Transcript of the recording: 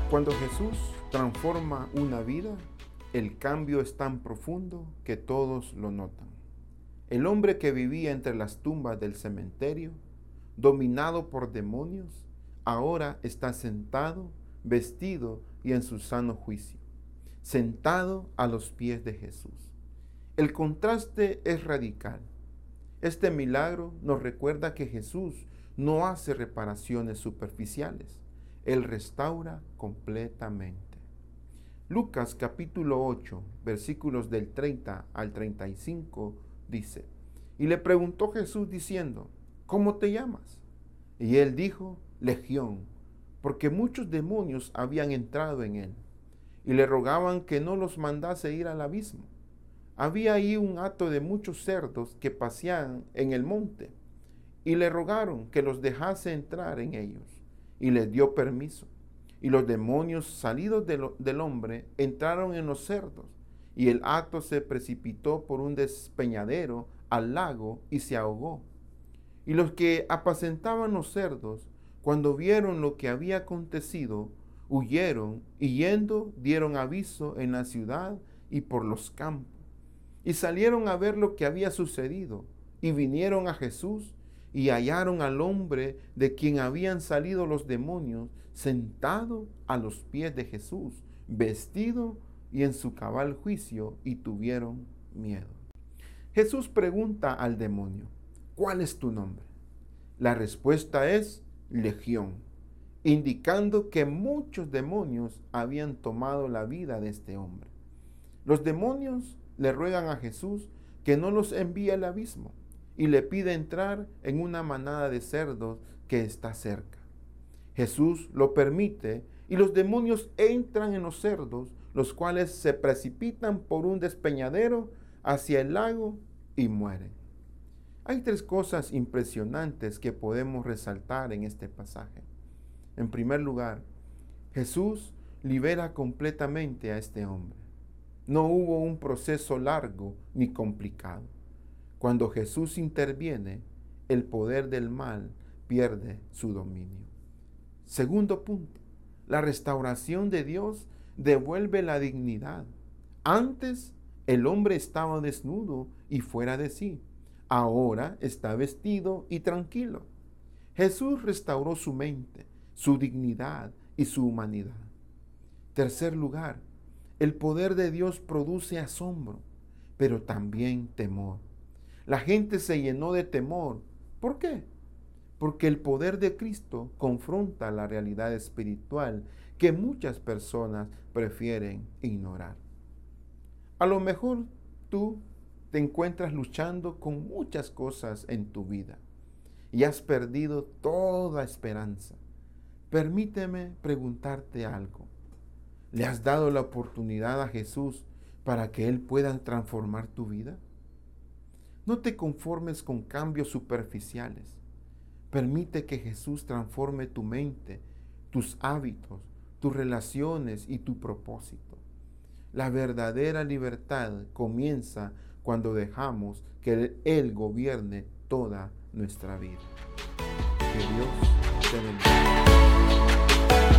Cuando Jesús transforma una vida, el cambio es tan profundo que todos lo notan. El hombre que vivía entre las tumbas del cementerio, dominado por demonios, ahora está sentado, vestido y en su sano juicio, sentado a los pies de Jesús. El contraste es radical. Este milagro nos recuerda que Jesús no hace reparaciones superficiales. Él restaura completamente. Lucas capítulo 8, versículos del 30 al 35 dice: Y le preguntó Jesús diciendo: ¿Cómo te llamas? Y él dijo: Legión, porque muchos demonios habían entrado en él, y le rogaban que no los mandase ir al abismo. Había ahí un hato de muchos cerdos que paseaban en el monte, y le rogaron que los dejase entrar en ellos, y les dio permiso. Y los demonios salidos del hombre entraron en los cerdos, y el hato se precipitó por un despeñadero al lago y se ahogó. Y los que apacentaban los cerdos, cuando vieron lo que había acontecido, huyeron, y yendo dieron aviso en la ciudad y por los campos. Y salieron a ver lo que había sucedido, y vinieron a Jesús, y hallaron al hombre de quien habían salido los demonios, sentado a los pies de Jesús, vestido y en su cabal juicio, y tuvieron miedo. Jesús pregunta al demonio: ¿cuál es tu nombre? La respuesta es Legión, indicando que muchos demonios habían tomado la vida de este hombre. Los demonios le ruegan a Jesús que no los envíe al abismo, y le pide entrar en una manada de cerdos que está cerca. Jesús lo permite, y los demonios entran en los cerdos, los cuales se precipitan por un despeñadero hacia el lago y mueren. Hay tres cosas impresionantes que podemos resaltar en este pasaje. En primer lugar, Jesús libera completamente a este hombre. No hubo un proceso largo ni complicado. Cuando Jesús interviene, el poder del mal pierde su dominio. Segundo punto, la restauración de Dios devuelve la dignidad. Antes el hombre estaba desnudo y fuera de sí. Ahora está vestido y tranquilo. Jesús restauró su mente, su dignidad y su humanidad. Tercer lugar, el poder de Dios produce asombro, pero también temor. La gente se llenó de temor. ¿Por qué? Porque el poder de Cristo confronta la realidad espiritual que muchas personas prefieren ignorar. A lo mejor tú te encuentras luchando con muchas cosas en tu vida y has perdido toda esperanza. Permíteme preguntarte algo. ¿Le has dado la oportunidad a Jesús para que Él pueda transformar tu vida? No te conformes con cambios superficiales. Permite que Jesús transforme tu mente, tus hábitos, tus relaciones y tu propósito. La verdadera libertad comienza cuando dejamos que Él gobierne toda nuestra vida. Que Dios te bendiga.